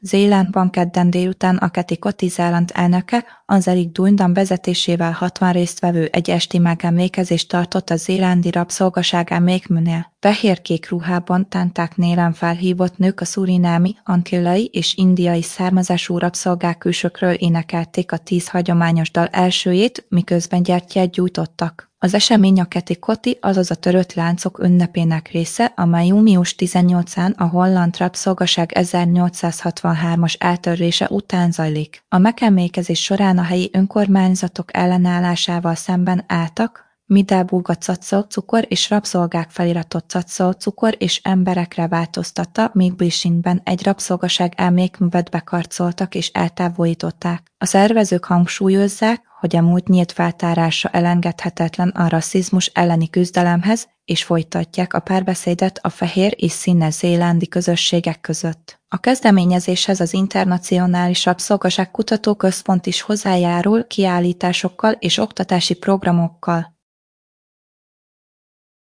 Zélandban kedden délután a Keti-Koti Zéland elnöke, Angelique Dundam vezetésével 60 résztvevő egy esti megemlékezést tartott a zélandi rabszolgaság emlékműnél. Fehér-kék ruhában, tánták nélen felhívott nők a szurinámi, antillai és indiai származású rabszolgák külsőkről énekelték a 10 hagyományos dal elsőjét, miközben gyertyát gyújtottak. Az esemény a Keti-Koti, azaz a törött láncok ünnepének része, amely június 18-án a holland rabszolgaság 1863-as eltörlése után zajlik. A megemlékezés során a helyi önkormányzatok ellenállásával szemben álltak, Middelburg a cacó-cukor és rabszolgák feliratot cacó-cukor és emberekre változtatta, míg Blisingben egy rabszolgaság emlékművet bekarcoltak és eltávolították. A szervezők hangsúlyozzák, hogy a múlt nyílt feltárása elengedhetetlen a rasszizmus elleni küzdelemhez, és folytatják a párbeszédet a fehér és színes zélandi közösségek között. A kezdeményezéshez az Internacionális Rabszolgaság Kutatóközpont is hozzájárul kiállításokkal és oktatási programokkal.